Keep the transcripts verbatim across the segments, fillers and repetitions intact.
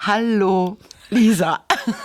Hallo, Lisa.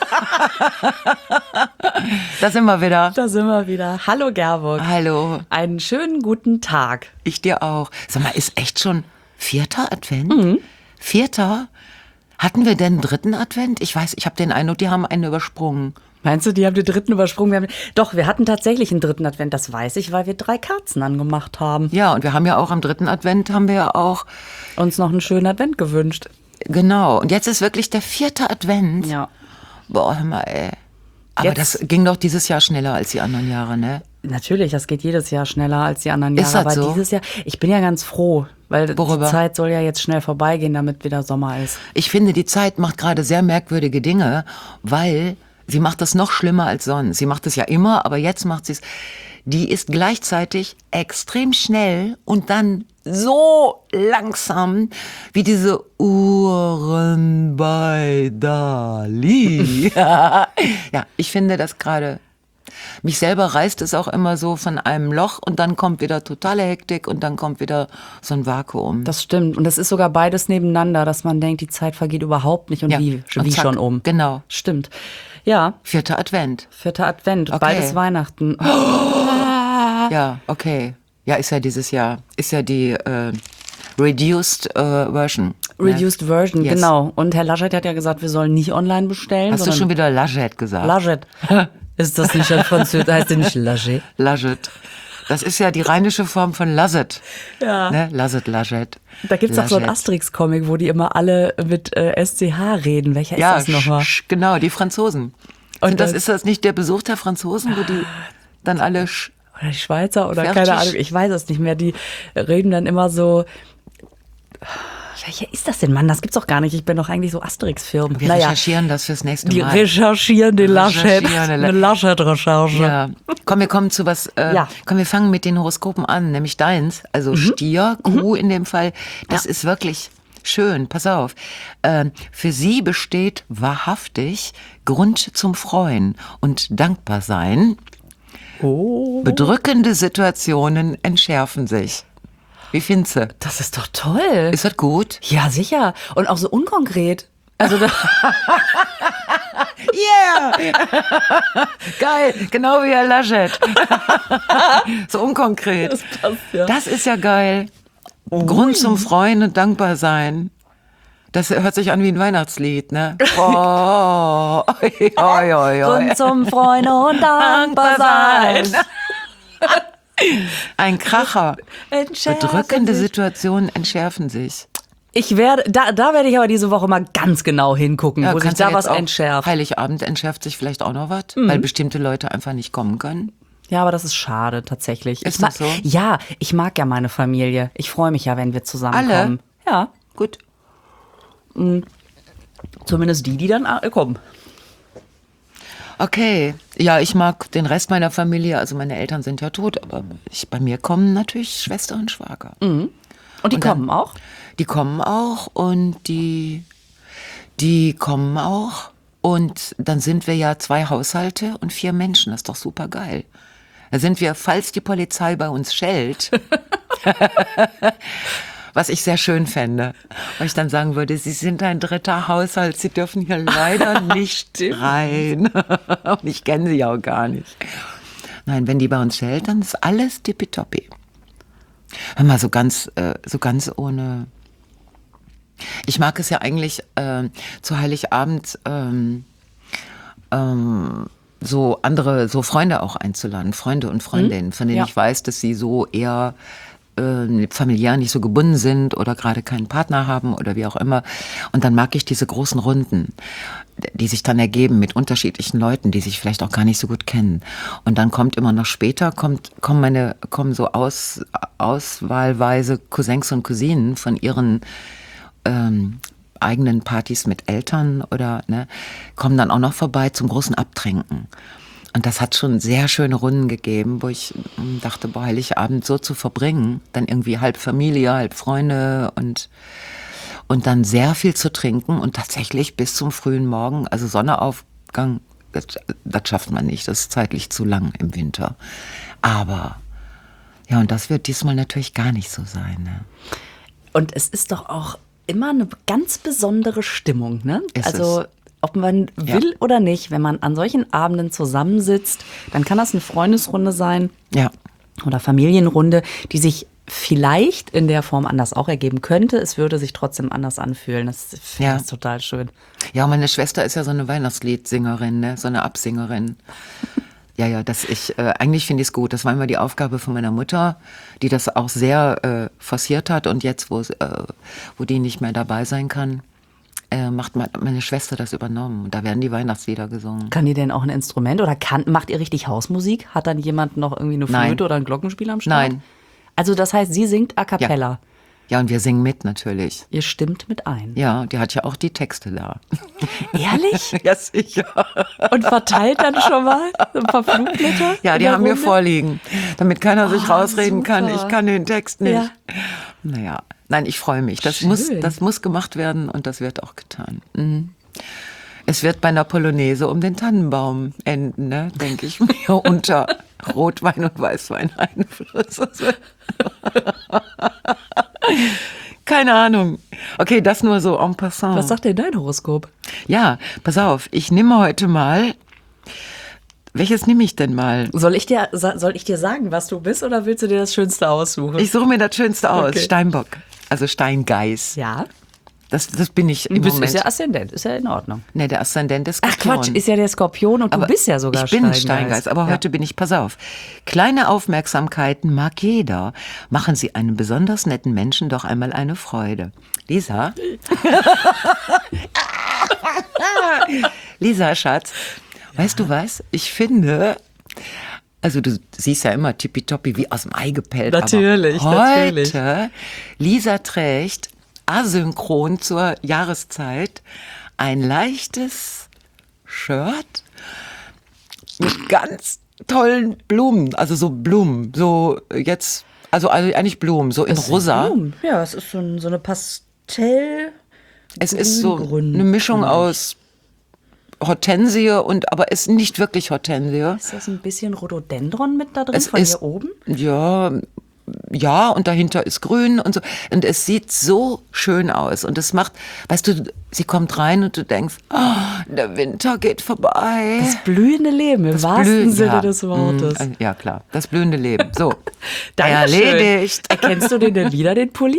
Da sind wir wieder. Da sind wir wieder. Hallo Gerburg. Hallo. Einen schönen guten Tag. Ich dir auch. Sag mal, ist echt schon vierter Advent? Mhm. Vierter? Hatten wir denn dritten Advent? Ich weiß, ich habe den Eindruck, die haben einen übersprungen. Meinst du, die haben den dritten übersprungen? Wir haben, doch, wir hatten tatsächlich einen dritten Advent, das weiß ich, weil wir drei Kerzen angemacht haben. Ja, und wir haben ja auch am dritten Advent, haben wir ja auch uns noch einen schönen Advent gewünscht. Genau, und jetzt ist wirklich der vierte Advent. Ja. Boah, hör mal, ey. Aber Jetzt, das ging doch dieses Jahr schneller als die anderen Jahre, ne? Natürlich, das geht jedes Jahr schneller als die anderen Jahre. Ist das aber so? dieses Jahr, ich bin ja ganz froh, weil Worüber? die Zeit soll ja jetzt schnell vorbeigehen, damit wieder Sommer ist. Ich finde, die Zeit macht gerade sehr merkwürdige Dinge, weil sie macht das noch schlimmer als sonst. Sie macht es ja immer, aber jetzt macht sie es. Die ist gleichzeitig extrem schnell und dann so langsam wie diese Uhren bei Dali. Ja, ich finde das gerade. Mich selber reißt es auch immer so von einem Loch und dann kommt wieder totale Hektik und dann kommt wieder so ein Vakuum. Das stimmt. Und es ist sogar beides nebeneinander, dass man denkt, die Zeit vergeht überhaupt nicht und ja. wie, und wie zack, schon um. Genau. Stimmt. Ja. Vierter Advent. Vierter Advent. Okay. Beides Weihnachten. Oh. Ja, okay. Ja, ist ja dieses Jahr. Ist ja die äh, Reduced äh, Version. Reduced ne? Version, yes. Genau. Und Herr Laschet hat ja gesagt, wir sollen nicht online bestellen. Hast du schon wieder Laschet gesagt? Laschet. Ist das nicht ein Französisch? Heißt der nicht Laschet? Laschet. Das ist ja die rheinische Form von Lasset. Ja. Ne? Lasset, Laschet. Da gibt's doch so einen Asterix-Comic, wo die immer alle mit äh, S C H reden. Welcher ja, ist das nochmal? Sch- genau, die Franzosen. Und Sind das, das ist das nicht der Besuch der Franzosen, wo die dann alle sch- oder die Schweizer oder fertig. Keine Ahnung, ich weiß es nicht mehr. Die reden dann immer so. Welcher ist das denn, Mann? Das gibt's doch gar nicht. Ich bin doch eigentlich so Asterix-Firmen. Wir naja, recherchieren das fürs nächste die Mal. Die recherchieren den Laschet. Recherchieren Eine Laschet-Recherche. Ja. Komm, wir kommen zu was. Äh, ja. Komm, wir fangen mit den Horoskopen an, nämlich deins. Also mhm. Stier, Kuh mhm. in dem Fall. Das ja. ist wirklich schön. Pass auf. Äh, für sie besteht wahrhaftig Grund zum Freuen und dankbar sein. Oh. Bedrückende Situationen entschärfen sich. Wie findest du? Das ist doch toll. Ist das gut? Ja, sicher. Und auch so unkonkret. Also da yeah! Geil, genau wie Herr Laschet. So unkonkret. Das passt, ja. Das ist ja geil. Oh. Grund zum Freuen und dankbar sein. Das hört sich an wie ein Weihnachtslied, ne? Oh, oi, oi, oi. Grund zum Freuen und dankbar sein. Ein Kracher. Bedrückende Situationen entschärfen sich. Ich werde, da, da werde ich aber diese Woche mal ganz genau hingucken, ja, wo sich da was entschärft. Heiligabend entschärft sich vielleicht auch noch was, mhm. weil bestimmte Leute einfach nicht kommen können. Ja, aber das ist schade, tatsächlich. Ist ich das so? Ja, ich mag ja meine Familie. Ich freue mich ja, wenn wir zusammenkommen. Alle? Ja. Gut. Mhm. Zumindest die, die dann kommen. Okay, ja, ich mag den Rest meiner Familie, also meine Eltern sind ja tot, aber ich, bei mir kommen natürlich Schwester und Schwager. Mhm. Und die und dann, kommen auch? Die kommen auch und die, die kommen auch und dann sind wir ja zwei Haushalte und vier Menschen, das ist doch super geil. Da sind wir, falls die Polizei bei uns schellt, was ich sehr schön fände, weil ich dann sagen würde, Sie sind ein dritter Haushalt, Sie dürfen hier leider nicht rein. Und ich kenne Sie auch gar nicht. Nein, wenn die bei uns schellt, dann ist alles tippitoppi. Hör mal, so ganz, äh, so ganz ohne... Ich mag es ja eigentlich äh, zu Heiligabend ähm, ähm, so andere, so Freunde auch einzuladen, Freunde und Freundinnen, von denen ja. ich weiß, dass sie so eher äh, familiär nicht so gebunden sind oder gerade keinen Partner haben oder wie auch immer. Und dann mag ich diese großen Runden, die sich dann ergeben mit unterschiedlichen Leuten, die sich vielleicht auch gar nicht so gut kennen. Und dann kommt immer noch später, kommt, kommen meine, kommen so aus, auswahlweise Cousins und Cousinen von ihren ähm, eigenen Partys mit Eltern oder ne, kommen dann auch noch vorbei zum großen Abtrinken. Und das hat schon sehr schöne Runden gegeben, wo ich dachte, boah, Heiligabend so zu verbringen, dann irgendwie halb Familie, halb Freunde und und dann sehr viel zu trinken und tatsächlich bis zum frühen Morgen, also Sonnenaufgang, das, das schafft man nicht, das ist zeitlich zu lang im Winter. Aber ja, und das wird diesmal natürlich gar nicht so sein. Ne? Und es ist doch auch immer eine ganz besondere Stimmung, ne? Ist also es. ob man will Ja. oder nicht, wenn man an solchen Abenden zusammensitzt, dann kann das eine Freundesrunde sein Ja. oder Familienrunde, die sich vielleicht in der Form anders auch ergeben könnte. Es würde sich trotzdem anders anfühlen. Das finde Ja. ich total schön. Ja, meine Schwester ist ja so eine Weihnachtsliedsingerin, ne? So eine Absingerin. Ja, ja, das ich, äh, eigentlich finde ich es gut. Das war immer die Aufgabe von meiner Mutter, die das auch sehr äh, forciert hat. Und jetzt, wo, äh, wo die nicht mehr dabei sein kann, äh, macht meine Schwester das übernommen. Und da werden die Weihnachtslieder gesungen. Kann die denn auch ein Instrument oder kann, macht ihr richtig Hausmusik? Hat dann jemand noch irgendwie eine Flöte Nein. oder ein Glockenspiel am Start? Nein. Also das heißt, sie singt a cappella. Ja, und wir singen mit natürlich. Ihr stimmt mit ein. Ja, die hat ja auch die Texte da. Ehrlich? Ja, sicher. Und verteilt dann schon mal so ein paar Flugblätter? Ja, in die der haben wir Runde? vorliegen, damit keiner sich Ah, rausreden kann. super. Ich kann den Text nicht. Ja. Naja, nein, ich freue mich. Das Schön. muss, das muss gemacht werden und das wird auch getan. Mhm. Es wird bei einer Polonaise um den Tannenbaum enden, ne, denke ich mir, unter Rotwein und Weißwein-Einfluss. Keine Ahnung. Okay, das nur so en passant. Was sagt denn dein Horoskop? Ja, pass auf, ich nehme heute mal. Welches nehme ich denn mal? Soll ich, dir, sa- soll ich dir sagen, was du bist, oder willst du dir das Schönste aussuchen? Ich suche mir das Schönste aus. Okay. Steinbock. Also Steingeiß. ja, Das, das bin ich im du bist, Moment. ist ja Aszendent, ist ja in Ordnung. Nee, der Aszendent ist Ach Skorpion. Quatsch, ist ja der Skorpion und Aber du bist ja sogar Ich bin Steingeist. Steingeist, aber Ja. heute bin ich, pass auf. Kleine Aufmerksamkeiten mag jeder. Machen Sie einem besonders netten Menschen doch einmal eine Freude. Lisa? Lisa, Schatz, weißt du was? Ich finde, also du siehst ja immer tippitoppi wie aus dem Ei gepellt. Natürlich, aber heute, natürlich. Lisa trägt asynchron zur Jahreszeit ein leichtes Shirt mit ganz tollen Blumen, also so Blumen, so jetzt, also eigentlich Blumen, so in rosa. Blumen. Ja, es ist so, ein, so eine Pastell. Es ist so grün- eine Mischung grün. aus Hortensie und, aber es ist nicht wirklich Hortensie. Ist das ein bisschen Rhododendron mit da drin Es von ist, hier oben? Ja, ja, und dahinter ist grün und so. Und es sieht so schön aus. Und es macht, weißt du, sie kommt rein und du denkst, oh, der Winter geht vorbei. Das blühende Leben im wahrsten Blühen- Sinne ja, des Wortes. mm, Ja, klar, das blühende Leben. So, Dankeschön. erledigt. Erkennst du den denn wieder, den Pulli?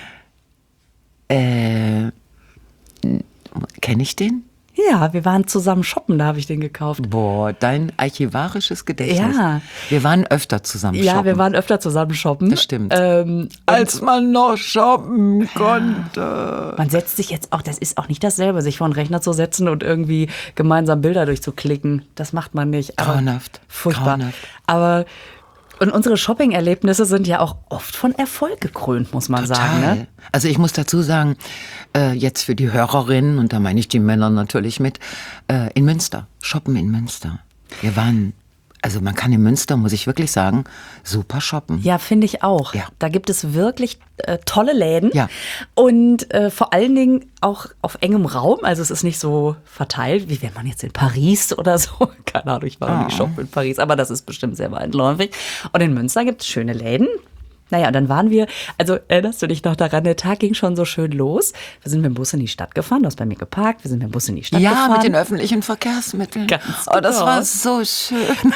Äh, kenne ich den? Ja, wir waren zusammen shoppen, da habe ich den gekauft. Boah, dein archivarisches Gedächtnis. Ja. Wir waren öfter zusammen Ja, shoppen. wir waren öfter zusammen shoppen. Das stimmt. Ähm, Als man noch shoppen konnte. man setzt sich jetzt auch, das ist auch nicht dasselbe, sich vor einen Rechner zu setzen und irgendwie gemeinsam Bilder durchzuklicken. Das macht man nicht. Aber Grauenhaft. Furchtbar. Grauenhaft. Aber und unsere Shopping-Erlebnisse sind ja auch oft von Erfolg gekrönt, muss man sagen. Ne? Also ich muss dazu sagen, äh, jetzt für die Hörerinnen, und da meine ich die Männer natürlich mit, äh, in Münster, shoppen in Münster. Wir waren, also man kann in Münster, muss ich wirklich sagen, super shoppen. Ja, finde ich auch. Ja. Da gibt es wirklich äh, tolle Läden. Ja. Und äh, vor allen Dingen auch auf engem Raum. Also es ist nicht so verteilt, wie wenn man jetzt in Paris oder so. Keine Ahnung, ich war noch nie shoppen in Paris, aber das ist bestimmt sehr weitläufig. Und in Münster gibt es schöne Läden. Naja, und dann waren wir, also erinnerst du dich noch daran, der Tag ging schon so schön los. Wir sind mit dem Bus in die Stadt gefahren, du hast bei mir geparkt, wir sind mit dem Bus in die Stadt Ja, gefahren. mit den öffentlichen Verkehrsmitteln. Ganz Oh, das genau. war so schön.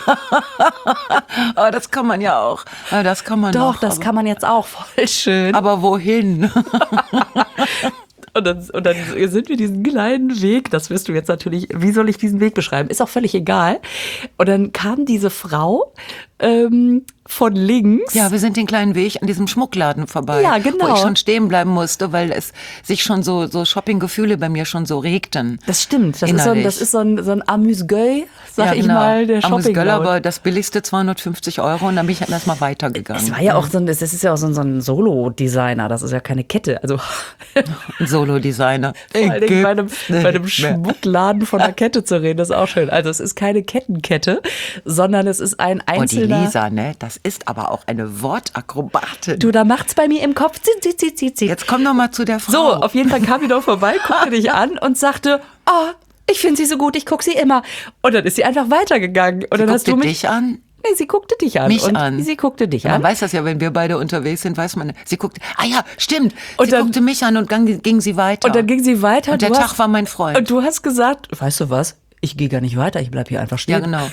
Aber das kann man ja auch. Aber Das kann man Doch, noch, das aber, kann man jetzt auch, voll schön. aber wohin? Und dann, und dann sind wir diesen kleinen Weg, das wirst du jetzt natürlich, wie soll ich diesen Weg beschreiben? Ist auch völlig egal. Und dann kam diese Frau ähm, von links. Ja, wir sind den kleinen Weg an diesem Schmuckladen vorbei. Ja, genau. Wo ich schon stehen bleiben musste, weil es sich schon so, so Shopping-Gefühle bei mir schon so regten. Das stimmt, das ist so ein, das ist so ein, so ein Amüs-Gueule, sag Ja, ich genau. mal, der Amüs shopping Göll, aber das billigste zweihundertfünfzig Euro und dann bin ich erstmal weitergegangen. Es war ja auch so ein, das ist ja auch so ein, so ein Solo-Designer, das ist ja keine Kette. Also Ein Solo-Designer. vor allen Dingen bei einem, Gibt's bei einem nicht mehr. Schmuckladen von einer Kette zu reden, ist auch schön. Also es ist keine Kettenkette, sondern es ist ein Oh, die einzelner... Lisa, ne? Das ist aber auch eine Wortakrobatin. Du, da macht's bei mir im Kopf. Zit, zit, zit, zit, zit. Jetzt komm doch mal zu der Frau. So, auf jeden Fall kam die doch vorbei, guckte dich an und sagte, oh, ich finde sie so gut, ich gucke sie immer. Und dann ist sie einfach weitergegangen. Und dann Guck hast du dir mich... dich an. Nee, sie guckte dich an. Mich und an. Sie guckte dich Ja, an. man weiß das ja, wenn wir beide unterwegs sind, weiß man, sie guckte, ah ja, stimmt, Und sie dann- guckte mich an und gang, ging sie weiter. Und dann ging sie weiter. Und der du Tag hast, war mein Freund. Und du hast gesagt, weißt du was? Ich gehe gar nicht weiter, ich bleib hier einfach stehen. Ja, genau.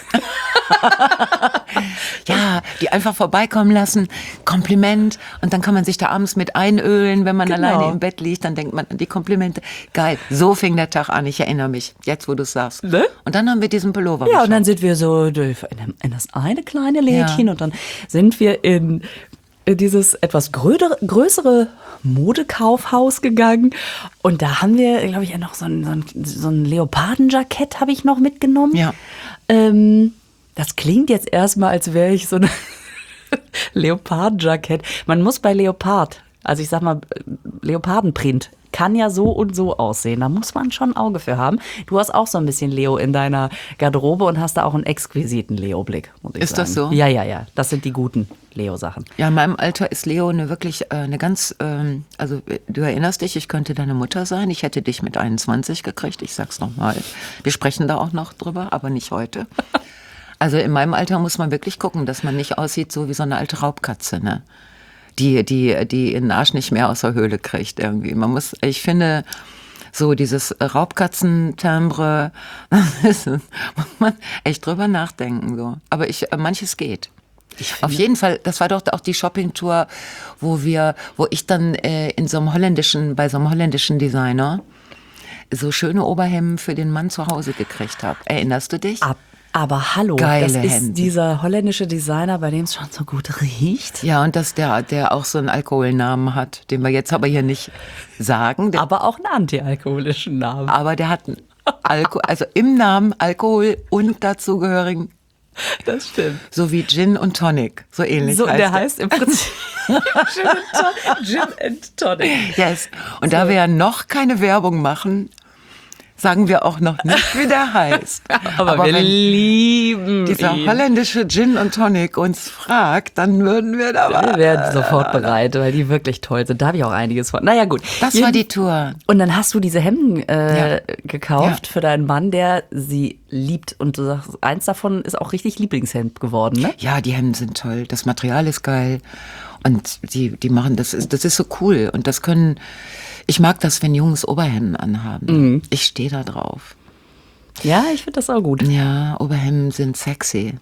Ja, die einfach vorbeikommen lassen, Kompliment und dann kann man sich da abends mit einölen, wenn man Genau. alleine im Bett liegt, dann denkt man an die Komplimente. Geil, so fing der Tag an, ich erinnere mich, jetzt wo du es sagst. Ne? Und dann haben wir diesen Pullover Ja, geschaut. und dann sind wir so in in das eine kleine Lädchen Ja. und dann sind wir in in dieses etwas grödere, größere Modekaufhaus gegangen und da haben wir, glaube ich, noch so ein, so ein, so ein Leopardenjackett habe ich noch mitgenommen. Ja. Ähm, das klingt jetzt erstmal, als wäre ich so ein Leopardenjackett. Man muss bei Leopard, also ich sag mal Leopardenprint, kann ja so und so aussehen. Da muss man schon ein Auge für haben. Du hast auch so ein bisschen Leo in deiner Garderobe und hast da auch einen exquisiten Leo-Blick, muss ich Ist sagen. das so? Ja, ja, ja. Das sind die guten Leo-Sachen. Ja, in meinem Alter ist Leo eine wirklich äh, eine ganz, ähm, also äh, du erinnerst dich, ich könnte deine Mutter sein. Ich hätte dich mit einundzwanzig gekriegt. Ich sag's nochmal. Wir sprechen da auch noch drüber, aber nicht heute. Also in meinem Alter muss man wirklich gucken, dass man nicht aussieht so wie so eine alte Raubkatze, ne? Die, die, die ihren Arsch nicht mehr aus der Höhle kriegt irgendwie. Man muss, ich finde, so dieses Raubkatzentimbre, muss man echt drüber nachdenken, so. Aber ich, manches geht. Auf jeden Fall, das war doch auch die Shoppingtour, wo wir, wo ich dann äh, in so einem holländischen, bei so einem holländischen Designer so schöne Oberhemden für den Mann zu Hause gekriegt habe. Erinnerst du dich? Ab, aber hallo, Geile das ist Hemden. dieser holländische Designer, bei dem es schon so gut riecht. Ja, und dass der, der auch so einen Alkoholnamen hat, den wir jetzt aber hier nicht sagen. Der, Aber auch einen antialkoholischen Namen. aber der hat einen Alkohol, also im Namen Alkohol und dazugehörigen, Das stimmt. so wie Gin und Tonic, so ähnlich So, heißt der der. heißt im Prinzip Gin and Ton- Gin and Tonic. Yes. Und da wir ja noch keine Werbung machen, sagen wir auch noch nicht, wie der heißt. Aber, wir wenn lieben dieser ihn. holländische Gin und Tonic uns fragt, dann würden wir da Wir werden sofort bereit, weil die wirklich toll sind. Da habe ich auch einiges von. Naja, gut. Das Jeden- war die Tour. Und dann hast du diese Hemden äh, Ja. gekauft Ja. für deinen Mann, der sie liebt. Und du sagst, eins davon ist auch richtig Lieblingshemd geworden, ne? Ja, die Hemden sind toll, das Material ist geil und die, die machen, das ist, das ist so cool und das können, ich mag das, wenn Jungs Oberhemden anhaben. Mhm. Ich stehe da drauf. Ja, ich finde das auch gut. Ja, Oberhemden sind sexy.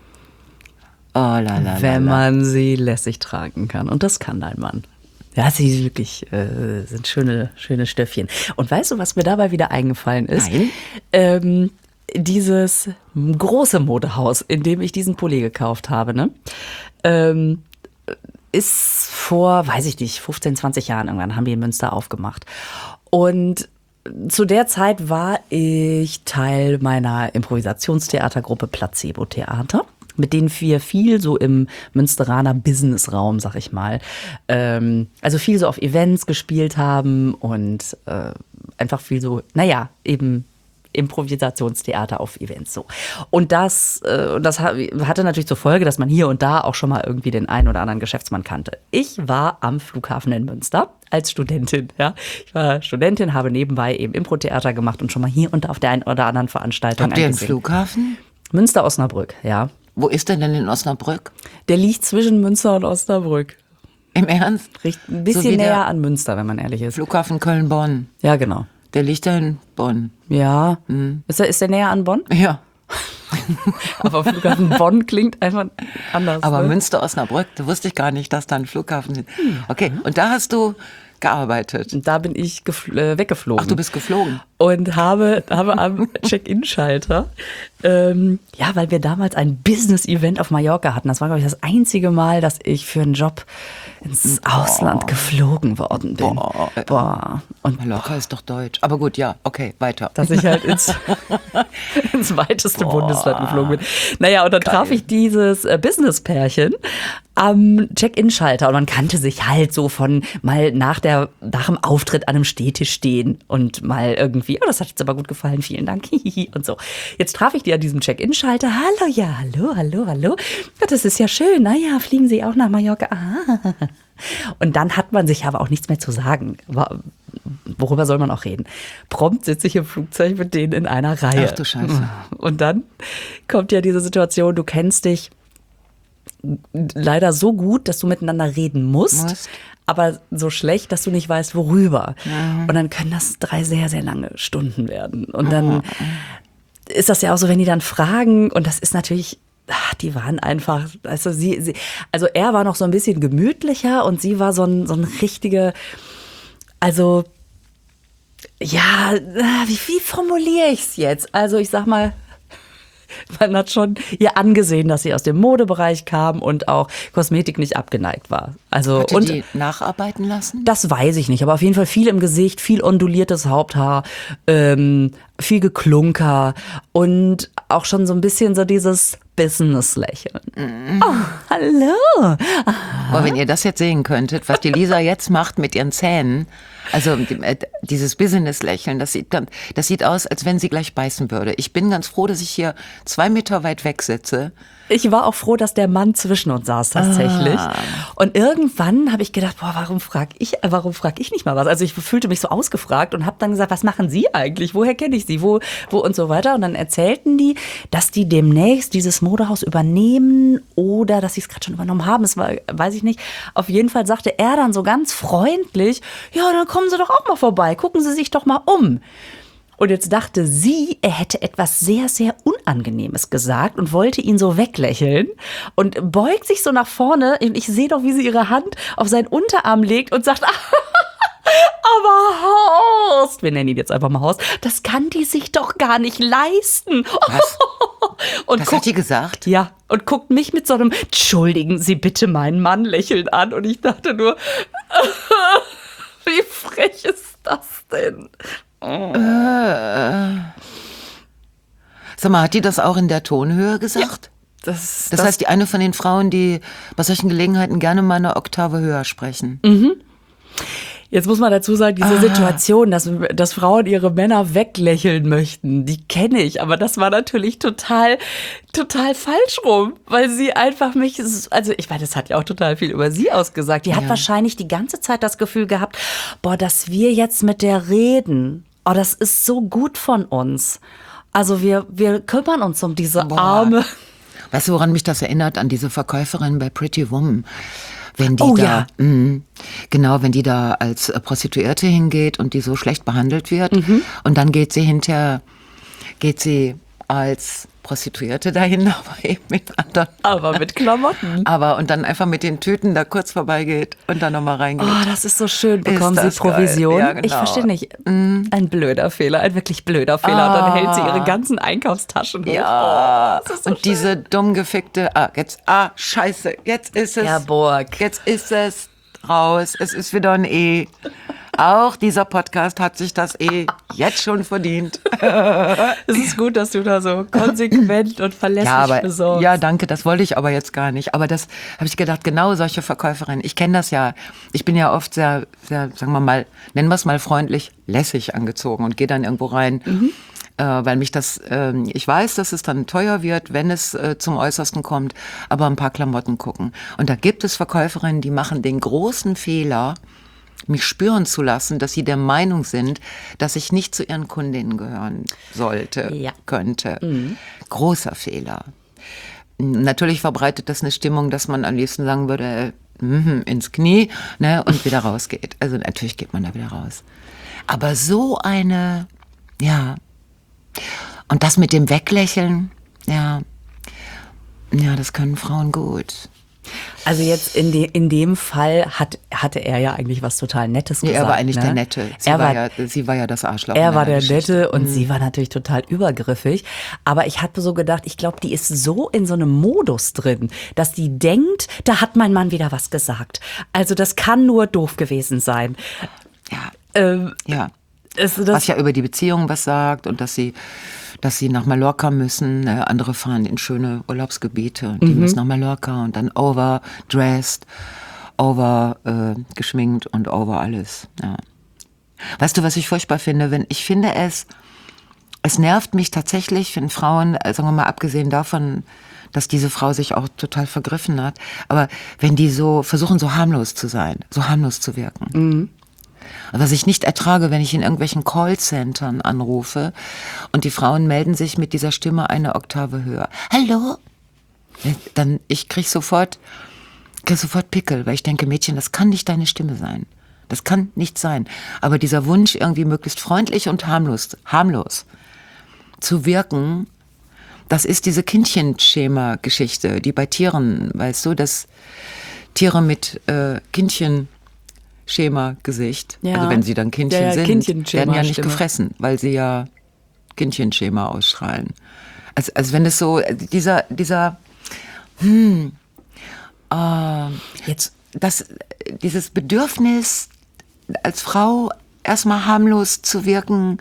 Oh, la, la, la, Wenn la. man sie lässig tragen kann. Und das kann dein Mann. Ja, sie sind wirklich, äh, sind schöne, schöne Stöffchen. Und weißt du, was mir dabei wieder eingefallen ist? Nein. Ähm, dieses große Modehaus, in dem ich diesen Pulli gekauft habe, ne? Ähm, ist vor, weiß ich nicht, fünfzehn, zwanzig Jahren irgendwann, haben die in Münster aufgemacht. Und zu der Zeit war ich Teil meiner Improvisationstheatergruppe Placebo Theater, mit denen wir viel so im Münsteraner Businessraum, sag ich mal, ähm, also viel so auf Events gespielt haben und äh, einfach viel so, naja, eben Improvisationstheater auf Events so. Und das, äh, das ha- hatte natürlich zur Folge, dass man hier und da auch schon mal irgendwie den einen oder anderen Geschäftsmann kannte. Ich war am Flughafen in Münster als Studentin. Ja. Ich war Studentin, habe nebenbei eben Impro-Theater gemacht und schon mal hier und da auf der einen oder anderen Veranstaltung Habt ihr einen angesehen. Flughafen? Münster-Osnabrück, ja. Wo ist der denn in Osnabrück? Der liegt zwischen Münster und Osnabrück. Im Ernst? Richt- Ein So bisschen wie der näher an Münster, wenn man ehrlich ist. Flughafen Köln-Bonn. Ja, genau. Der liegt da in Bonn. Ja. Ist, der, ist der näher an Bonn? Ja. Aber Flughafen Bonn klingt einfach anders. Aber ne? Münster-Osnabrück, da wusste ich gar nicht, dass da ein Flughafen sind. Okay, und da hast du gearbeitet. Und da bin ich gefl- äh, weggeflogen. Ach, du bist geflogen. Und habe, habe am Check-in-Schalter, ähm, ja, weil wir damals ein Business-Event auf Mallorca hatten. Das war, glaube ich, das einzige Mal, dass ich für einen Job ins Ausland geflogen worden bin. Boah. Boah. Und Mallorca ist doch deutsch. Aber gut, ja, okay, weiter. dass ich halt ins, ins weiteste Bundesland geflogen bin. Naja, und dann traf ich dieses äh, Business-Pärchen am Check-in-Schalter und man kannte sich halt so von mal nach der nach dem Auftritt an einem Stehtisch stehen und mal irgendwie, oh, das hat jetzt aber gut gefallen, vielen Dank, hihihi und so. Jetzt traf ich die an diesem Check-in-Schalter, hallo, ja, hallo, hallo, hallo, ja, das ist ja schön, naja, fliegen Sie auch nach Mallorca, ah. Und dann hat man sich aber auch nichts mehr zu sagen. Worüber soll man auch reden? Prompt sitze ich im Flugzeug mit denen in einer Reihe. Ach du Scheiße. Und dann kommt ja diese Situation, du kennst dich leider so gut, dass du miteinander reden musst, Musst. aber so schlecht, dass du nicht weißt, worüber. Mhm. Und dann können das drei sehr, sehr lange Stunden werden. Und dann mhm. ist das ja auch so, wenn die dann fragen, und das ist natürlich, ach, die waren einfach, also sie, sie, also er war noch so ein bisschen gemütlicher und sie war so ein, so ein richtige, also ja, wie, wie formuliere ich es jetzt? Also ich sag mal, man hat schon ihr angesehen, dass sie aus dem Modebereich kam und auch Kosmetik nicht abgeneigt war. Also Hatte und die nacharbeiten lassen? Das weiß ich nicht, aber auf jeden Fall viel im Gesicht, viel onduliertes Haupthaar, ähm, viel Geklunker und auch schon so ein bisschen so dieses Business-Lächeln. Mm. Oh, hallo. Oh, wenn ihr das jetzt sehen könntet, was die Lisa jetzt macht mit ihren Zähnen, also dieses Business-Lächeln, das sieht, das sieht aus, als wenn sie gleich beißen würde. Ich bin ganz froh, dass ich hier zwei Meter weit weg sitze. Ich war auch froh, dass der Mann zwischen uns saß tatsächlich. Ah. Und irgendwann habe ich gedacht, boah, warum frage ich, warum frage ich nicht mal was? Also ich fühlte mich so ausgefragt und habe dann gesagt, was machen Sie eigentlich? Woher kenne ich Sie? Wo, wo und so weiter. Und dann erzählten die, dass die demnächst dieses Modehaus übernehmen oder dass sie es gerade schon übernommen haben. Das war, weiß ich nicht. Auf jeden Fall sagte er dann so ganz freundlich, ja, dann kommen Sie doch auch mal vorbei. Gucken Sie sich doch mal um. Und jetzt dachte sie, er hätte etwas sehr, sehr Unangenehmes gesagt und wollte ihn so weglächeln und beugt sich so nach vorne. Und ich sehe doch, wie sie ihre Hand auf seinen Unterarm legt und sagt, aber Horst, wir nennen ihn jetzt einfach mal Horst, das kann die sich doch gar nicht leisten. Was? Und das guckt, hat die gesagt? Ja, und guckt mich mit so einem, entschuldigen Sie bitte meinen Mann lächeln an. Und ich dachte nur, wie frech ist das denn? Oh. Äh. Sag mal, hat die das auch in der Tonhöhe gesagt? Ja, das, das, das heißt, die eine von den Frauen, die bei solchen Gelegenheiten gerne mal eine Oktave höher sprechen. Mhm. Jetzt muss man dazu sagen, diese ah. Situation, dass, dass Frauen ihre Männer weglächeln möchten, die kenne ich. Aber das war natürlich total, total falsch rum, weil sie einfach mich, also ich meine, das hat ja auch total viel über sie ausgesagt. Die hat ja. wahrscheinlich die ganze Zeit das Gefühl gehabt, boah, dass wir jetzt mit der reden, oh, das ist so gut von uns. Also wir, wir kümmern uns um diese boah. Arme. Weißt du, woran mich das erinnert? An diese Verkäuferin bei Pretty Woman. Wenn die oh, da, ja. mh, genau, wenn die da als Prostituierte hingeht und die so schlecht behandelt wird mhm. und dann geht sie hinterher, geht sie als Prostituierte dahin, aber eben mit anderen. Aber mit Klamotten. Aber und dann einfach mit den Tüten da kurz vorbeigeht und dann nochmal reingeht. Oh, das ist so schön. Bekommen Sie Provision? Ja, genau. Ich verstehe nicht. Mm. Ein blöder Fehler, ein wirklich blöder Fehler. Ah. Und dann hält sie ihre ganzen Einkaufstaschen hoch. Ja. Oh, das ist so und schön. Diese dumm gefickte, ah, jetzt, ah, scheiße, jetzt ist es. Herr Borg. Jetzt ist es raus. Es ist wieder ein E. Auch dieser Podcast hat sich das eh jetzt schon verdient. Es ist gut, dass du da so konsequent und verlässlich ja, aber, besorgst. Ja, danke, das wollte ich aber jetzt gar nicht. Aber das habe ich gedacht, genau solche Verkäuferinnen. Ich kenne das ja. Ich bin ja oft sehr, sehr, sagen wir mal, nennen wir es mal freundlich, lässig angezogen und gehe dann irgendwo rein. Mhm. Äh, weil mich das, äh, ich weiß, dass es dann teuer wird, wenn es äh, zum Äußersten kommt, aber ein paar Klamotten gucken. Und da gibt es Verkäuferinnen, die machen den großen Fehler, mich spüren zu lassen, dass sie der Meinung sind, dass ich nicht zu ihren Kundinnen gehören sollte, ja. könnte. Mhm. Großer Fehler. Natürlich verbreitet das eine Stimmung, dass man am liebsten sagen würde, mm, ins Knie, ne, und wieder rausgeht. Also natürlich geht man da wieder raus. Aber so eine, ja, und das mit dem Weglächeln, ja, ja, das können Frauen gut. Also jetzt in, de, in dem Fall hat, hatte er ja eigentlich was total Nettes gesagt. Ja, er war eigentlich ne? der Nette. Sie, er war war, ja, sie war ja das Arschloch. Er war der Geschichte. Nette und mhm. sie war natürlich total übergriffig. Aber ich hatte so gedacht, ich glaube, die ist so in so einem Modus drin, dass die denkt, da hat mein Mann wieder was gesagt. Also das kann nur doof gewesen sein. Ja, ähm, ja. Es, das was ja über die Beziehung was sagt und dass sie, dass sie nach Mallorca müssen. Äh, andere fahren in schöne Urlaubsgebiete und die Mhm. müssen nach Mallorca und dann overdressed, over äh, geschminkt und over alles. Ja. Weißt du, was ich furchtbar finde? Wenn ich finde es, es nervt mich tatsächlich, wenn Frauen, sagen wir mal abgesehen davon, dass diese Frau sich auch total vergriffen hat, aber wenn die so versuchen, so harmlos zu sein, so harmlos zu wirken. Mhm. Was ich nicht ertrage, wenn ich in irgendwelchen Callcentern anrufe und die Frauen melden sich mit dieser Stimme eine Oktave höher. Hallo? dann ich krieg sofort, krieg sofort Pickel, weil ich denke, Mädchen, das kann nicht deine Stimme sein. Das kann nicht sein. Aber dieser Wunsch, irgendwie möglichst freundlich und harmlos, harmlos zu wirken, das ist diese Kindchenschema-Geschichte, die bei Tieren, weißt du, dass Tiere mit äh, Kindchenschema-Gesicht, Ja. also wenn sie dann Kindchen Ja, ja, sind, Kindchenschema, werden ja nicht Stimme. gefressen, weil sie ja Kindchenschema ausstrahlen. Also, also wenn es so, dieser, dieser, hm, äh, Jetzt das, dieses Bedürfnis, als Frau erstmal harmlos zu wirken,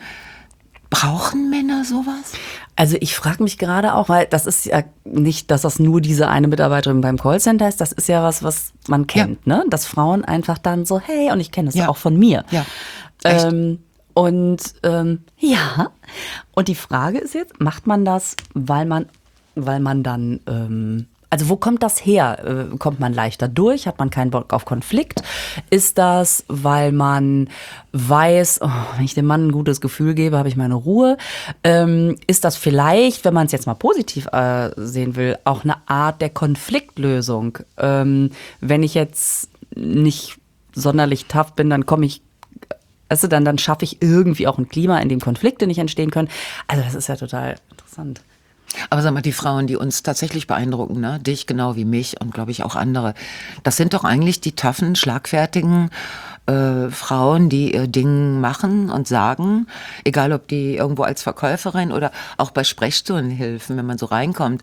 brauchen Männer sowas? Also ich frage mich gerade auch, weil das ist ja nicht, dass das nur diese eine Mitarbeiterin beim Callcenter ist, das ist ja was, was man kennt, ne? Dass Frauen einfach dann so, hey, und ich kenne das Ja. auch von mir. Ja, echt? Ähm, und ähm, ja, und die Frage ist jetzt, macht man das, weil man, weil man dann, ähm, also wo kommt das her? Äh, kommt man leichter durch? Hat man keinen Bock auf Konflikt? Ist das, weil man weiß, oh, wenn ich dem Mann ein gutes Gefühl gebe, habe ich meine Ruhe? Ähm, ist das vielleicht, wenn man es jetzt mal positiv äh, sehen will, auch eine Art der Konfliktlösung? Ähm, wenn ich jetzt nicht sonderlich tough bin, dann komme ich Weißt du, dann, dann schaffe ich irgendwie auch ein Klima, in dem Konflikte nicht entstehen können. Also das ist ja total interessant. Aber sag mal, die Frauen, die uns tatsächlich beeindrucken, ne? Dich genau wie mich und glaube ich auch andere, das sind doch eigentlich die taffen, schlagfertigen äh, Frauen, die ihr Ding machen und sagen, egal ob die irgendwo als Verkäuferin oder auch bei Sprechstundenhilfen, wenn man so reinkommt,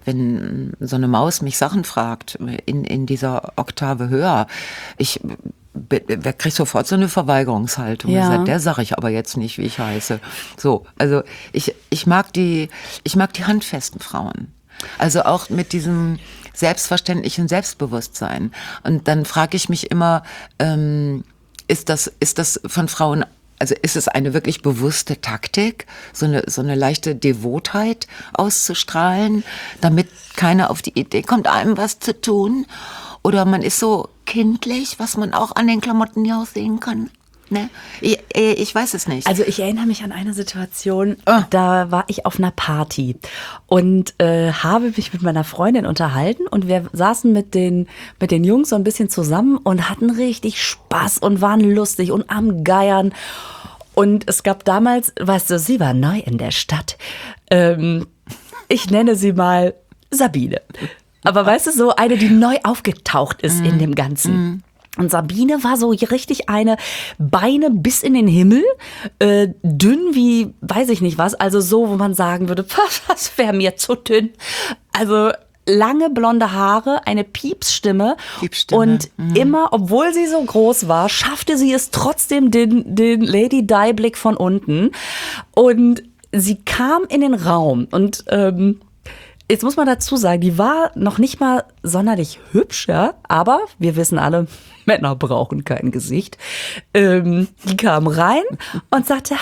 wenn so eine Maus mich Sachen fragt, in, in dieser Oktave höher, ich wer kriegt sofort so eine Verweigerungshaltung. Ja. Sagt, der sage ich aber jetzt nicht, wie ich heiße. So, also ich, ich mag die, ich mag die handfesten Frauen. Also auch mit diesem selbstverständlichen Selbstbewusstsein. Und dann frage ich mich immer, ähm, ist das, ist das von Frauen, also ist es eine wirklich bewusste Taktik, so eine, so eine leichte Devotheit auszustrahlen, damit keiner auf die Idee kommt, einem was zu tun? Oder man ist so kindlich, was man auch an den Klamotten ja auch sehen kann. Ne? Ich, ich weiß es nicht. Also ich erinnere mich an eine Situation, Ah. da war ich auf einer Party und äh, habe mich mit meiner Freundin unterhalten und wir saßen mit den, mit den Jungs so ein bisschen zusammen und hatten richtig Spaß und waren lustig und am Geiern. Und es gab damals, weißt du, sie war neu in der Stadt. Ähm, ich nenne sie mal Sabine. Aber weißt du, so eine, die neu aufgetaucht ist in dem Ganzen. Und Sabine war so richtig eine, Beine bis in den Himmel, äh, dünn wie, weiß ich nicht was, also so, wo man sagen würde, das wäre mir zu dünn. Also lange blonde Haare, eine Piepsstimme. Piepsstimme, Und immer, obwohl sie so groß war, schaffte sie es trotzdem den, den Lady Di-Blick von unten. Und sie kam in den Raum und ähm, jetzt muss man dazu sagen, die war noch nicht mal sonderlich hübsch, ja, aber wir wissen alle, Männer brauchen kein Gesicht. Ähm, die kam rein und sagte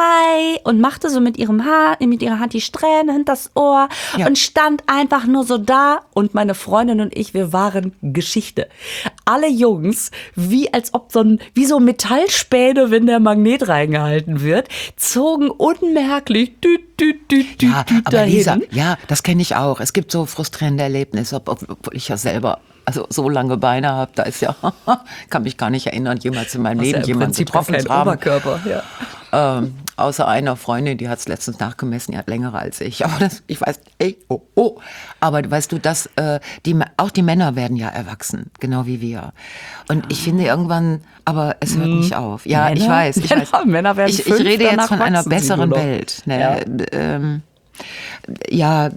Hi und machte so mit ihrem Haar, mit ihrer Hand die Strähnen hinter das Ohr Ja. und stand einfach nur so da und meine Freundin und ich, wir waren Geschichte. Alle Jungs, wie als ob so ein, wie so Metallspäne, wenn der Magnet reingehalten wird, zogen unmerklich düt, düt, düt, ja, düt, aber dahin. Lisa, ja, das kenne ich auch. Es gibt so frustrierende Erlebnisse, ob- obwohl ich ja selber also so lange Beine habe, da ist ja, kann mich gar nicht erinnern, jemals in meinem Was Leben ja im jemanden Prinzip getroffen kein zu haben. Oberkörper, ja. Ähm, außer einer Freundin, die hat es letztens nachgemessen, die hat längere als ich. Aber das, ich weiß, ey, oh, oh. Aber weißt du, dass äh, die, auch die Männer werden ja erwachsen, genau wie wir. Und ich finde irgendwann, aber es hört nicht auf. Ja, Männer? ich weiß, ich Männer- weiß. Männer werden ich, ich fünf, rede danach jetzt von einer wachsen sie besseren nur noch. Welt. Ne? Ja. Ähm, ja,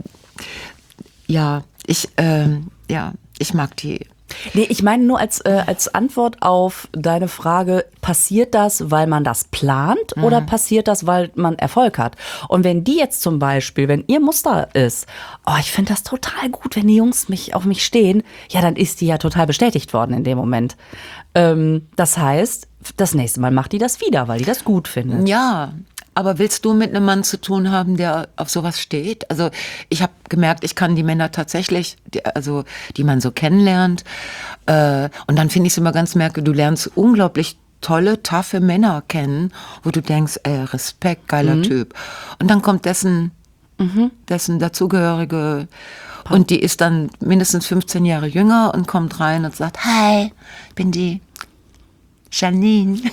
ja, ich, ähm, ja, ich mag die. Nee, ich meine nur als, äh, als Antwort auf deine Frage, passiert das, weil man das plant oder passiert das, weil man Erfolg hat? Und wenn die jetzt zum Beispiel, wenn ihr Muster ist, oh, ich finde das total gut, wenn die Jungs mich auf mich stehen, ja, dann ist die ja total bestätigt worden in dem Moment. Ähm, das heißt, das nächste Mal macht die das wieder, weil die das gut findet. Ja, aber willst du mit einem Mann zu tun haben, der auf sowas steht? Also ich habe gemerkt, ich kann die Männer tatsächlich, die, also die man so kennenlernt. Äh, und dann finde ich es immer ganz merke, du lernst unglaublich tolle, taffe Männer kennen, wo du denkst, ey, Respekt, geiler Typ. Und dann kommt dessen, dessen dazugehörige Und die ist dann mindestens fünfzehn Jahre jünger und kommt rein und sagt, hi, ich bin die Janine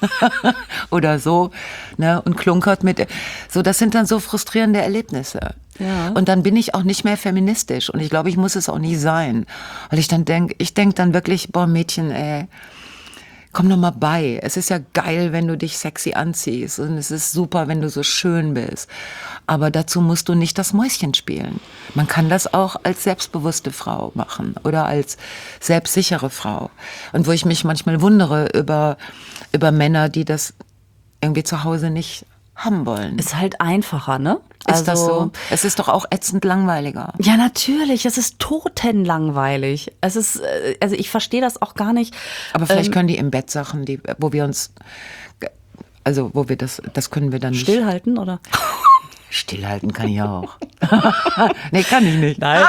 oder so, ne, und klunkert mit. So, das sind dann so frustrierende Erlebnisse. Ja. Und dann bin ich auch nicht mehr feministisch und ich glaube, ich muss es auch nie sein, weil ich dann denke, ich denke dann wirklich, boah Mädchen, ey, komm doch mal bei. Es ist ja geil, wenn du dich sexy anziehst und es ist super, wenn du so schön bist. Aber dazu musst du nicht das Mäuschen spielen. Man kann das auch als selbstbewusste Frau machen oder als selbstsichere Frau. Und wo ich mich manchmal wundere über, über Männer, die das irgendwie zu Hause nicht haben wollen. Ist halt einfacher, ne? Ist das so? Es ist doch auch ätzend langweiliger. Ja, natürlich. Es ist totenlangweilig. Es ist, äh, also ich verstehe das auch gar nicht. Aber vielleicht Ähm, können die im Bett Sachen, die, wo wir uns, also wo wir das, das können wir dann nicht. Stillhalten, oder? Stillhalten kann ich auch. Nee, kann ich nicht. Nein.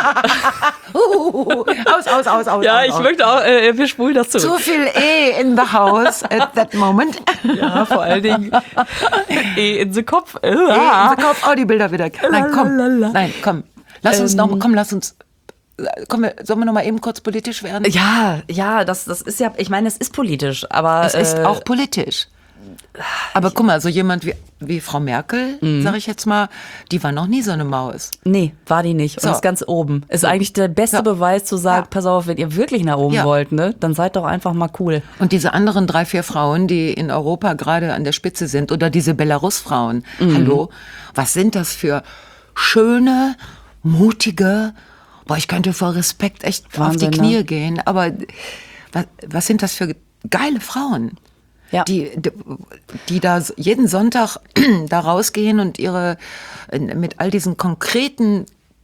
Uh, aus, aus, aus, aus. Ja, aus, ich aus. möchte auch, äh, wir spulen das zurück. Zu viel E in the house at that moment. Ja, vor allen Dingen eh in den Kopf. E in the Kopf. Oh, die Bilder wieder. Nein, komm. Nein, komm. Lass uns Ähm. noch, komm, lass uns. Komm, wir- sollen wir noch mal eben kurz politisch werden? Ja, ja, das, das ist ja, ich meine, es ist politisch, aber. Es ist äh, auch politisch. Aber guck mal, so jemand wie, wie Frau Merkel, Mhm. sag ich jetzt mal, die war noch nie so eine Maus. Nee, war die nicht. So. Und ist ganz oben. Ist eigentlich der beste Ja. Beweis zu sagen, Ja. pass auf, wenn ihr wirklich nach oben Ja. wollt, ne, dann seid doch einfach mal cool. Und diese anderen drei, vier Frauen, die in Europa gerade an der Spitze sind, oder diese Belarus-Frauen, Mhm. hallo, was sind das für schöne, mutige, boah, ich könnte vor Respekt echt Wahnsinn, auf die Knie ne? gehen, aber was, was sind das für geile Frauen? Ja. Die, die, die da jeden Sonntag da rausgehen und ihre, mit all diesen konkreten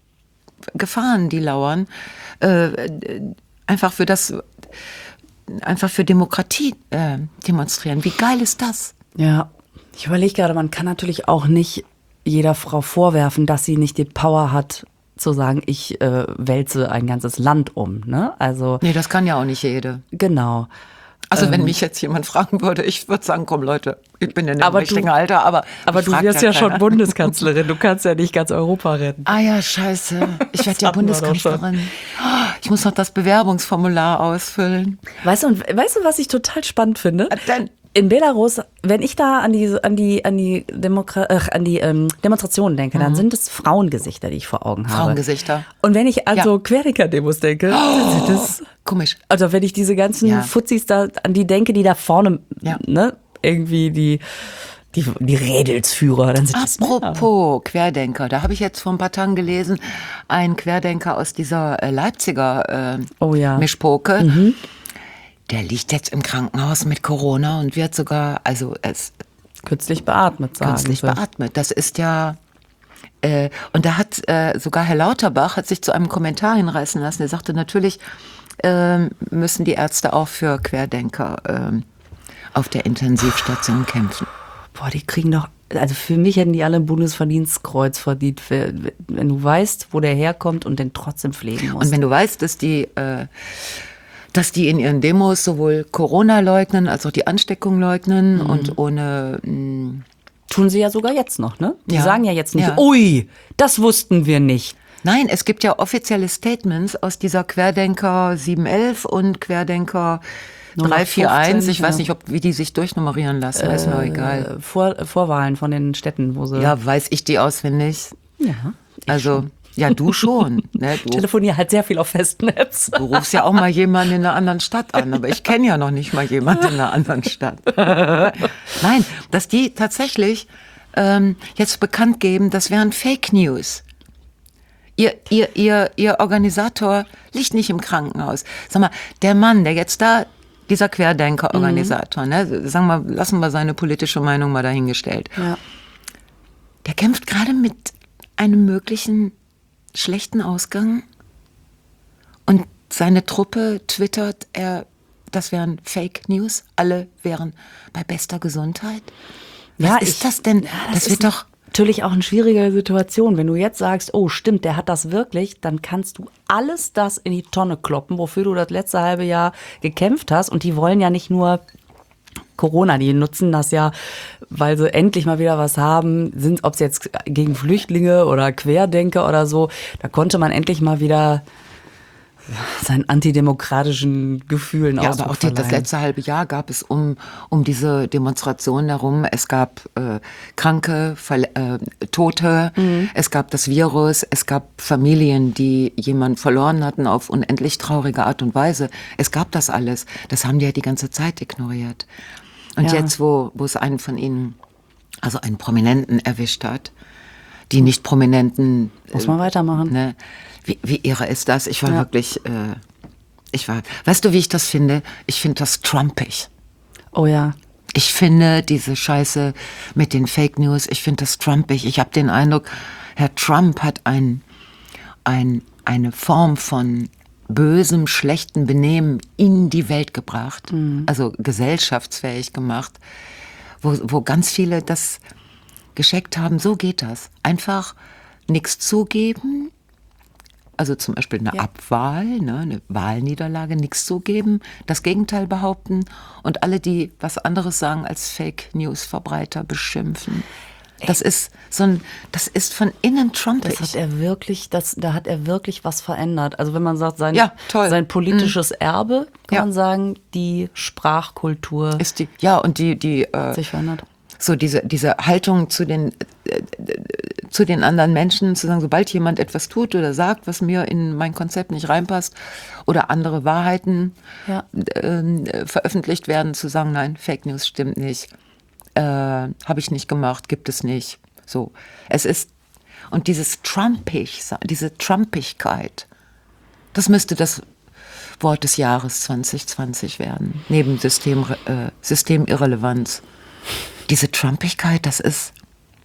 Gefahren, die lauern, äh, einfach für das, einfach für Demokratie äh, demonstrieren. Wie geil ist das? Ja, ich überlege gerade, man kann natürlich auch nicht jeder Frau vorwerfen, dass sie nicht die Power hat, zu sagen, ich äh, wälze ein ganzes Land um. Ne? Also, Nee, das kann ja auch nicht jede. genau. Also wenn mich jetzt jemand fragen würde, ich würde sagen, komm Leute, ich bin in dem Aber richtigen du- Alter, aber Aber mich du fragt wirst ja schon keiner. Bundeskanzlerin, du kannst ja nicht ganz Europa retten. Ah ja, scheiße. Ich werde ja hatten wir doch Bundeskanzlerin. Ich muss noch das Bewerbungsformular ausfüllen. Weißt du, und weißt du, was ich total spannend finde? Dann, In Belarus, wenn ich da an die, an die, an die, Demokra ach, an die ähm, Demonstrationen denke, dann sind es Frauengesichter, die ich vor Augen habe. Frauengesichter. Und wenn ich an Ja. so Querdenker-Demos denke, dann sind es, Komisch. also wenn ich diese ganzen Ja. Fuzis da, an die denke, die da vorne, Ja. ne, irgendwie die, die, die Rädelsführer, dann sind das Männer. Apropos Querdenker, da habe ich jetzt vor ein paar Tagen gelesen, ein Querdenker aus dieser äh, Leipziger äh, Oh ja. Mischpoke, der liegt jetzt im Krankenhaus mit Corona und wird sogar, also es Künstlich beatmet, sagen künstlich sie. beatmet. Das ist ja, äh, und da hat äh, sogar Herr Lauterbach hat sich zu einem Kommentar hinreißen lassen. Er sagte, natürlich ähm, müssen die Ärzte auch für Querdenker ähm, auf der Intensivstation kämpfen. Boah, die kriegen doch, also für mich hätten die alle ein Bundesverdienstkreuz verdient, wenn wenn du weißt, wo der herkommt und den trotzdem pflegen musst. Und wenn du weißt, dass die, äh, dass die in ihren Demos sowohl Corona leugnen, als auch die Ansteckung leugnen und ohne, mh, Tun sie ja sogar jetzt noch, ne? Die Ja. sagen ja jetzt nicht, Ja. ui, das wussten wir nicht. nein, es gibt ja offizielle Statements aus dieser Querdenker sieben elf und Querdenker drei vier eins. Ich weiß ja. nicht, ob, wie die sich durchnummerieren lassen, ist mir auch egal. Äh, Vor, Vorwahlen von den Städten, wo sie. Ja, weiß ich die auswendig? ja. Also, ja, du schon. Ne? Ich Du, telefoniere halt sehr viel auf Festnetz. du rufst ja auch mal jemanden in einer anderen Stadt an, aber ich kenne ja noch nicht mal jemanden in einer anderen Stadt. Nein, dass die tatsächlich ähm, jetzt bekannt geben, das wären Fake News. Ihr, ihr, ihr, ihr Organisator liegt nicht im Krankenhaus. Sag mal, der Mann, der jetzt da, dieser Querdenker-Organisator, ne, sagen wir, lassen wir seine politische Meinung mal dahingestellt, Ja. der kämpft gerade mit einem möglichen schlechten Ausgang und seine Truppe twittert, er, das wären Fake News, alle wären bei bester Gesundheit. Was Ja, ist ich- das denn? Ja, das, ist wird doch... natürlich auch eine schwierige Situation. Wenn du jetzt sagst, oh stimmt, der hat das wirklich, dann kannst du alles das in die Tonne kloppen, wofür du das letzte halbe Jahr gekämpft hast. Und die wollen ja nicht nur Corona. Die nutzen das ja, weil sie endlich mal wieder was haben, sind, ob es jetzt gegen Flüchtlinge oder Querdenker oder so, da konnte man endlich mal wieder seinen antidemokratischen Gefühlen Ja, Ausdruck aber auch die, das verleihen. letzte halbe Jahr gab es um, um diese Demonstrationen herum. Es gab äh, Kranke, Verle äh, Tote, mhm. es gab das Virus, es gab Familien, die jemanden verloren hatten auf unendlich traurige Art und Weise. Es gab das alles. Das haben die ja die ganze Zeit ignoriert. Und Ja. jetzt, wo, wo es einen von ihnen, also einen Prominenten erwischt hat, die nicht Prominenten... Muss man weitermachen. Ne, wie, wie irre ist das? Ich war Ja. wirklich... Äh, Ich war, weißt du, wie ich das finde? Ich finde das trumpig. Oh ja. Ich finde diese Scheiße mit den Fake News, ich finde das trumpig. Ich habe den Eindruck, Herr Trump hat ein, ein, eine Form von bösem, schlechten Benehmen in die Welt gebracht, mhm. also gesellschaftsfähig gemacht, wo, wo ganz viele das gescheckt haben, so geht das. Einfach nichts zugeben, also zum Beispiel eine Ja. Abwahl, ne, eine Wahlniederlage, nichts zugeben, das Gegenteil behaupten und alle, die was anderes sagen, als Fake-News-Verbreiter beschimpfen. Das ist so ein, das ist von innen trumpig. Das hat er wirklich, das, da hat er wirklich was verändert. Also wenn man sagt, sein, Ja, toll. sein politisches mhm. Erbe, kann Ja. man sagen, die Sprachkultur Ist die, ja, und die, die, hat äh, sich verändert. so diese, diese Haltung zu den, äh, zu den anderen Menschen, zu sagen, sobald jemand etwas tut oder sagt, was mir in mein Konzept nicht reinpasst oder andere Wahrheiten Ja. äh, veröffentlicht werden, zu sagen, nein, Fake News stimmt nicht, äh, habe ich nicht gemacht, gibt es nicht. So, es ist, und dieses Trumpig, diese Trumpigkeit, das müsste das Wort des Jahres zwanzig zwanzig werden, neben System, äh, Systemirrelevanz. Diese Trumpigkeit, das ist,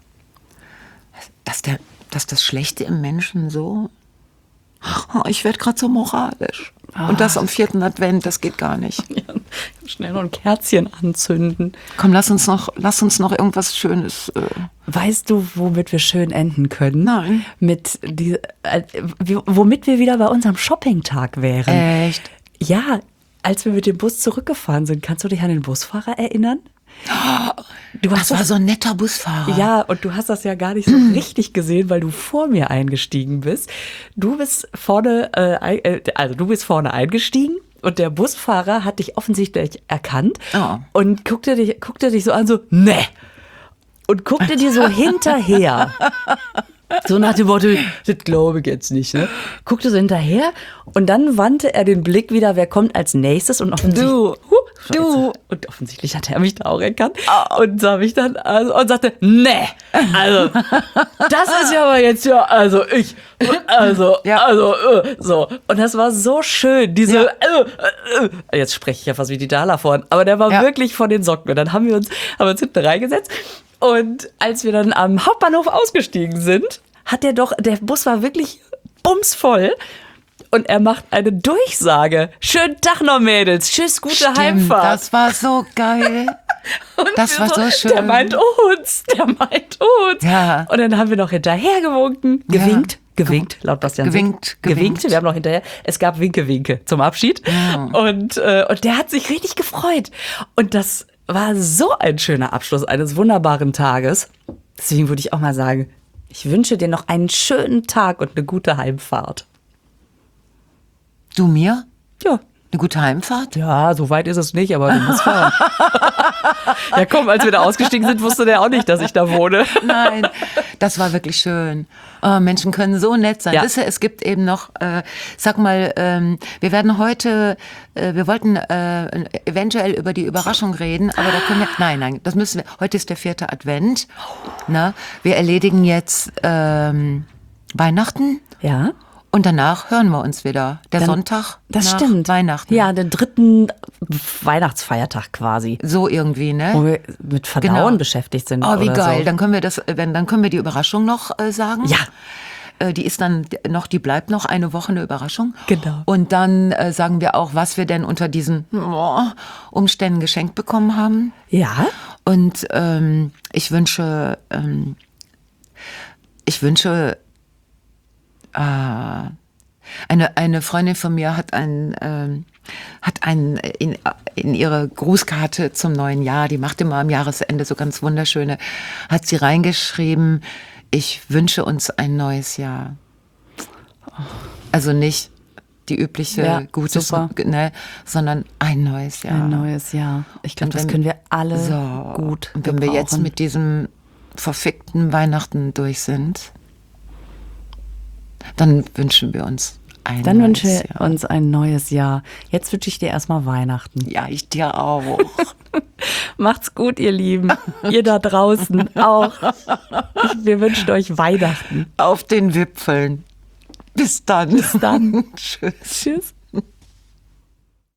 dass, der, dass das Schlechte im Menschen so, oh, ich werde gerade so moralisch. Ah. Und das am vierten Advent, das geht gar nicht. Ja, schnell noch ein Kerzchen anzünden. Komm, lass uns noch, lass uns noch irgendwas Schönes. Äh. Weißt du, womit wir schön enden können? Nein. Mit die, äh, womit wir wieder bei unserem Shopping-Tag wären. Echt? Ja, als wir mit dem Bus zurückgefahren sind, kannst du dich an den Busfahrer erinnern? Du Das war so ein netter Busfahrer. Ja, und du hast das ja gar nicht so richtig gesehen, weil du vor mir eingestiegen bist. Du bist vorne, äh, also du bist vorne eingestiegen und der Busfahrer hat dich offensichtlich erkannt Oh. und guckte dich, guckte dich so an, so, ne, und guckte dir so hinterher. So nach dem Motto, das glaube ich jetzt nicht, ne? Guckte so hinterher und dann wandte er den Blick wieder, wer kommt als nächstes und offensichtlich, Du, huh, du. und offensichtlich hat er mich da auch erkannt und sah mich dann also, und sagte, ne, also das ist ja aber jetzt ja, also ich, also, Ja. also, äh, so. Und das war so schön, diese, Ja. äh, äh, jetzt spreche ich ja fast wie die Dala vorhin, aber der war Ja. wirklich von den Socken. Und dann haben wir uns, haben wir uns hinten reingesetzt. Und als wir dann am Hauptbahnhof ausgestiegen sind, hat der doch, der Bus war wirklich bumsvoll. Und er macht eine Durchsage. Schönen Tag noch, Mädels. Tschüss, gute Stimmt, Heimfahrt. das war so geil. Und das wir war so schön. Der meint uns, der meint uns. Ja. Und dann haben wir noch hinterher gewunken, Ja. gewinkt, gewinkt, laut Bastian. Gewinkt, Sick. gewinkt. Wir haben noch hinterher, es gab Winke-Winke zum Abschied. Ja. Und, äh, und der hat sich richtig gefreut. Und das war so ein schöner Abschluss eines wunderbaren Tages. Deswegen würde ich auch mal sagen, ich wünsche dir noch einen schönen Tag und eine gute Heimfahrt. Du mir? Ja. Eine gute Heimfahrt? Ja, so weit ist es nicht, aber du musst fahren. Ja komm, als wir da ausgestiegen sind, wusste der auch nicht, dass ich da wohne. Nein, das war wirklich schön. Oh, Menschen können so nett sein. Ja. Wisst ihr, es gibt eben noch, äh, sag mal, ähm, wir werden heute, äh, wir wollten äh, eventuell über die Überraschung reden, aber da können wir, nein, nein, das müssen wir, heute ist der vierte Advent. Na, wir erledigen jetzt ähm, Weihnachten. Ja. Und danach hören wir uns wieder. Der Dann- Sonntag Das nach stimmt. Weihnachten. Ja, den dritten Weihnachtsfeiertag quasi. So irgendwie, ne? Wo wir mit Verdauen Genau. beschäftigt sind. Oh, wie oder geil. So. Dann können wir das, wenn, dann können wir die Überraschung noch äh, sagen. Ja. Äh, die ist dann noch, die bleibt noch eine Woche eine Überraschung. Genau. Und dann äh, sagen wir auch, was wir denn unter diesen oh, Umständen geschenkt bekommen haben. Ja. Und ähm, ich wünsche, ähm, ich wünsche, äh, eine, eine Freundin von mir hat ein, ähm, hat einen in, in ihre Grußkarte zum neuen Jahr, die macht immer am Jahresende so ganz wunderschöne, hat sie reingeschrieben, ich wünsche uns ein neues Jahr. Also nicht die übliche Ja, Gutes, super. ne, sondern ein neues Jahr. Ein neues Jahr. Ich glaube, Und das wenn- können wir alle so, gut Und wenn wir jetzt gebrauchen. mit diesem verfickten Weihnachten durch sind, dann wünschen wir uns ein Dann neues wünschen wir Jahr. uns ein neues Jahr. Jetzt wünsche ich dir erstmal Weihnachten. Ja, ich dir auch. Macht's gut, ihr Lieben. Ihr da draußen auch. Ich, wir wünschen euch Weihnachten. Auf den Wipfeln. Bis dann. Bis dann. Tschüss. Tschüss.